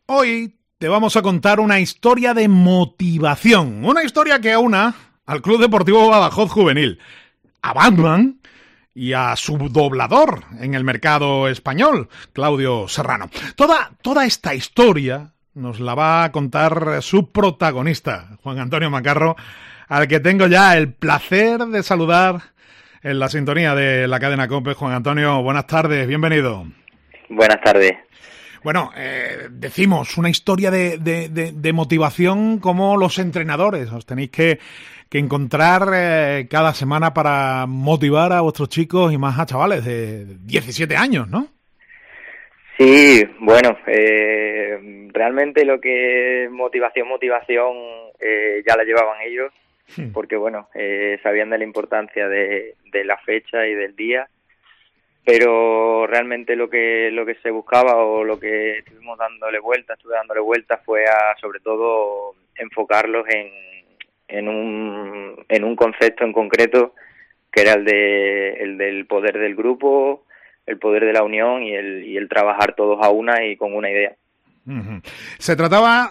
Hoy te vamos a contar una historia de motivación, una historia que aúna al Club Deportivo Badajoz Juvenil, a Batman y a su doblador en el mercado español, Claudio Serrano. Toda esta historia nos la va a contar su protagonista, Juan Antonio Macarro, al que tengo ya el placer de saludar en la sintonía de la cadena COPE. Juan Antonio, buenas tardes, bienvenido. Buenas tardes. Bueno, decimos una historia de motivación como los entrenadores. Os tenéis que encontrar cada semana para motivar a vuestros chicos y más a chavales de 17 años, ¿no? Sí, bueno, realmente lo que es motivación ya la llevaban ellos, porque bueno, sabían de la importancia de la fecha y del día. Pero realmente lo que se buscaba o lo que estuve dándole vueltas fue a sobre todo enfocarlos en un concepto en concreto, que era el del poder del grupo, el poder de la unión y el trabajar todos a una y con una idea. Uh-huh. Se trataba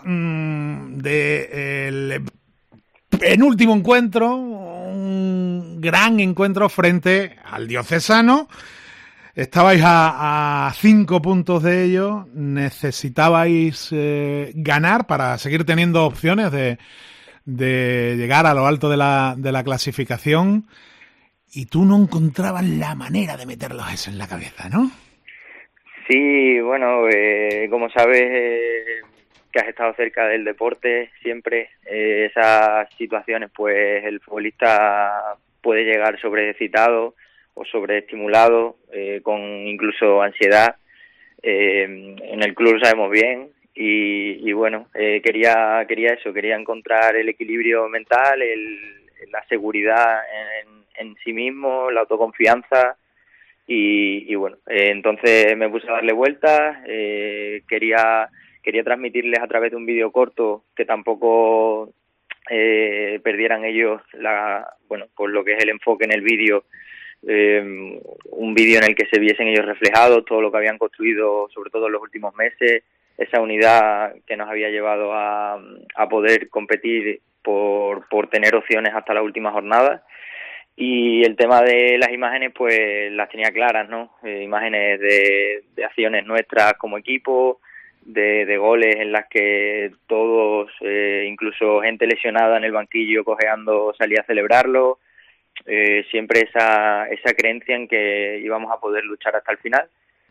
del penúltimo encuentro, un gran encuentro frente al Diocesano. Estabais a 5 puntos de ello, necesitabais ganar para seguir teniendo opciones de llegar a lo alto de la clasificación, y tú no encontrabas la manera de meterlos eso en la cabeza, ¿no? Sí, bueno, como sabes que has estado cerca del deporte siempre, esas situaciones pues el futbolista puede llegar sobreexcitado o sobreestimulado, con incluso ansiedad. En el club lo sabemos bien y bueno, quería encontrar el equilibrio mental, la seguridad en sí mismo, la autoconfianza y bueno, entonces me puse a darle vueltas. Quería transmitirles a través de un vídeo corto que tampoco perdieran ellos por lo que es el enfoque en el vídeo. Un vídeo en el que se viesen ellos reflejados, todo lo que habían construido, sobre todo en los últimos meses, esa unidad que nos había llevado a poder competir por tener opciones hasta la última jornada. Y el tema de las imágenes, pues las tenía claras, ¿no? Imágenes de acciones nuestras como equipo, de goles en las que todos, incluso gente lesionada en el banquillo cojeando, salía a celebrarlo. Siempre esa creencia en que íbamos a poder luchar hasta el final,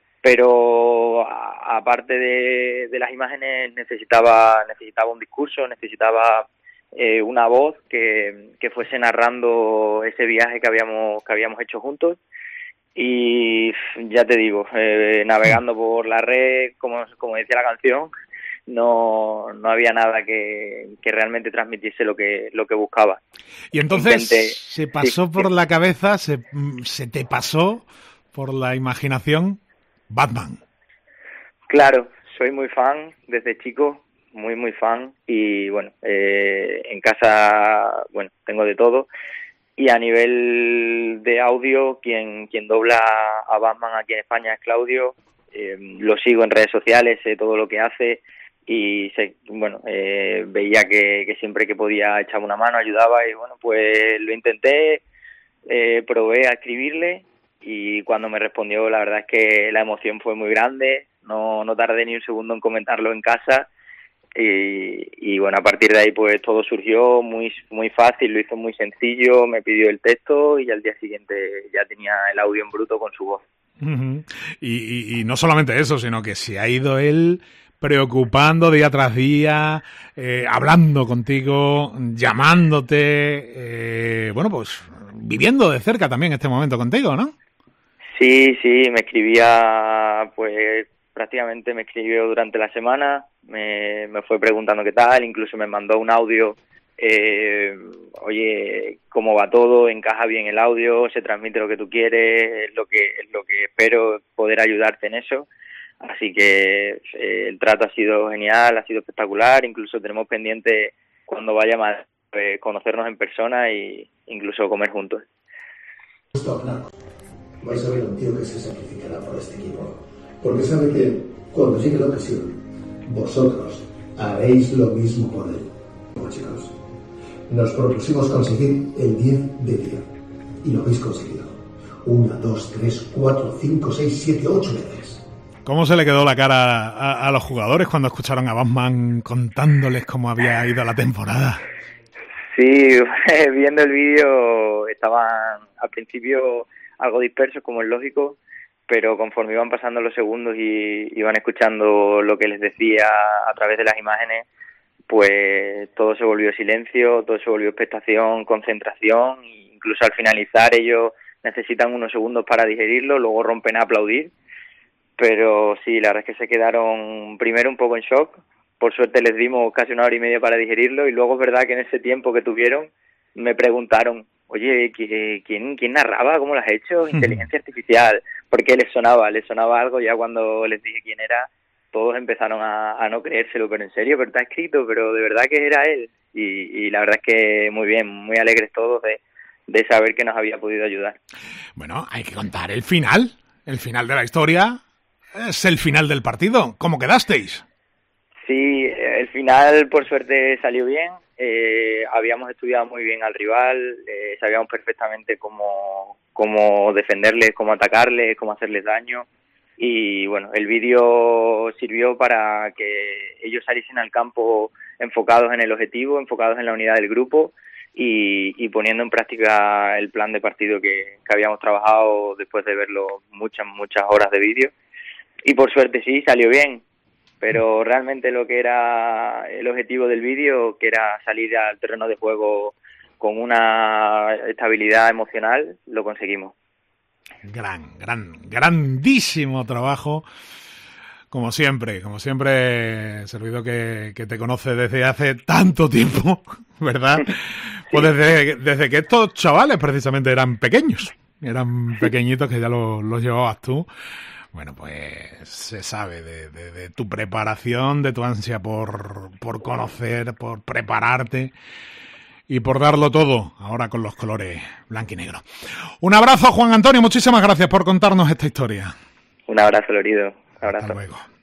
pero aparte de las imágenes necesitaba un discurso, necesitaba una voz que fuese narrando ese viaje que habíamos hecho juntos. Y ya te digo, navegando por la red, como decía la canción, no había nada que realmente transmitiese lo que buscaba. Y entonces se pasó por la cabeza, se te pasó por la imaginación Batman. Claro, soy muy fan desde chico, muy fan, y bueno, en casa, bueno, tengo de todo. Y a nivel de audio, quien dobla a Batman aquí en España es Claudio. Lo sigo en redes sociales, sé todo lo que hace. Y veía que siempre que podía echaba una mano, ayudaba, y bueno, pues lo intenté, probé a escribirle, y cuando me respondió la verdad es que la emoción fue muy grande, no tardé ni un segundo en comentarlo en casa, y bueno, a partir de ahí pues todo surgió muy fácil, lo hizo muy sencillo, me pidió el texto y al día siguiente ya tenía el audio en bruto con su voz. Uh-huh. Y no solamente eso, sino que se ha ido él preocupando día tras día, hablando contigo, llamándote, pues viviendo de cerca también este momento contigo, ¿no? Sí, me escribía, pues prácticamente me escribió durante la semana, me fue preguntando qué tal, incluso me mandó un audio, oye, ¿cómo va todo? ¿Encaja bien el audio? ¿Se transmite lo que tú quieres? Es lo que espero, poder ayudarte en eso. Así que el trato ha sido genial, ha sido espectacular, incluso tenemos pendiente cuando vaya más conocernos en persona e incluso comer juntos. Vais a ver un tío que se sacrificará por este equipo, porque sabe que cuando llegue la ocasión vosotros haréis lo mismo por él. Bueno, chicos, nos propusimos conseguir el 10 de 10 y lo habéis conseguido. 1, 2, 3, 4, 5, 6, 7, 8 veces. ¿Cómo se le quedó la cara a los jugadores cuando escucharon a Batman contándoles cómo había ido la temporada? Sí, viendo el vídeo estaban al principio algo dispersos, como es lógico, pero conforme iban pasando los segundos y iban escuchando lo que les decía a través de las imágenes, pues todo se volvió silencio, todo se volvió expectación, concentración, e incluso al finalizar ellos necesitan unos segundos para digerirlo, luego rompen a aplaudir, pero sí, la verdad es que se quedaron primero un poco en shock. Por suerte les dimos casi 1 hora y media para digerirlo, y luego es verdad que en ese tiempo que tuvieron me preguntaron, oye, ¿quién narraba? ¿Cómo lo has hecho? Inteligencia artificial. Porque les sonaba algo. Ya cuando les dije quién era, todos empezaron a no creérselo, pero en serio, pero está escrito, pero de verdad que era él. Y la verdad es que muy bien, muy alegres todos de saber que nos había podido ayudar. Bueno, hay que contar el final de la historia es el final del partido. ¿Cómo quedasteis? Sí, el final por suerte salió bien. Habíamos estudiado muy bien al rival, sabíamos perfectamente cómo defenderles, cómo atacarles, cómo hacerles daño, y bueno, el vídeo sirvió para que ellos saliesen al campo enfocados en el objetivo, enfocados en la unidad del grupo y poniendo en práctica el plan de partido que habíamos trabajado después de verlo muchas horas de vídeo, y por suerte sí, salió bien. Pero realmente lo que era el objetivo del vídeo, que era salir al terreno de juego con una estabilidad emocional, lo conseguimos. Grandísimo trabajo, como siempre, Servido que te conoce desde hace tanto tiempo, ¿verdad? Sí. Pues desde que estos chavales precisamente eran pequeños, eran pequeñitos, que ya los llevabas tú. Bueno, pues se sabe de tu preparación, de tu ansia por conocer, por prepararte y por darlo todo, ahora con los colores blanco y negro. Un abrazo, Juan Antonio, muchísimas gracias por contarnos esta historia. Un abrazo, Lorido. Un abrazo. Hasta luego.